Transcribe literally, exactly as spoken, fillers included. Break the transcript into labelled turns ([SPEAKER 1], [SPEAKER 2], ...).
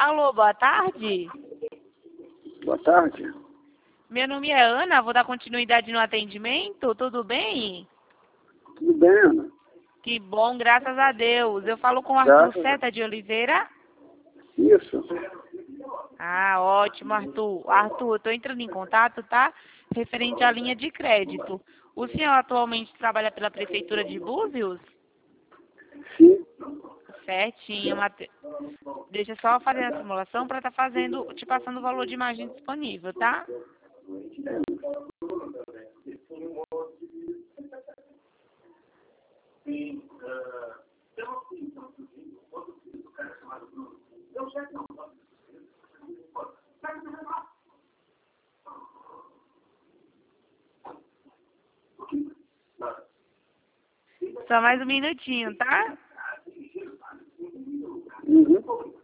[SPEAKER 1] Alô, boa tarde.
[SPEAKER 2] Boa tarde.
[SPEAKER 1] Meu nome é Ana, vou dar continuidade no atendimento, tudo bem?
[SPEAKER 2] Tudo bem, Ana?
[SPEAKER 1] Que bom, graças a Deus. Eu falo com o Arthur
[SPEAKER 2] Graças a-
[SPEAKER 1] Seta de Oliveira.
[SPEAKER 2] Isso.
[SPEAKER 1] Ah, ótimo, Arthur. Arthur, eu estou entrando em contato, tá? Referente à linha de crédito. O senhor atualmente trabalha pela Prefeitura de Búzios?
[SPEAKER 2] Sim.
[SPEAKER 1] Certinho, Mate... Deixa eu só fazer a simulação para estar fazendo, te passando o valor de margem disponível, tá? Só mais um minutinho, tá?
[SPEAKER 2] Uhum.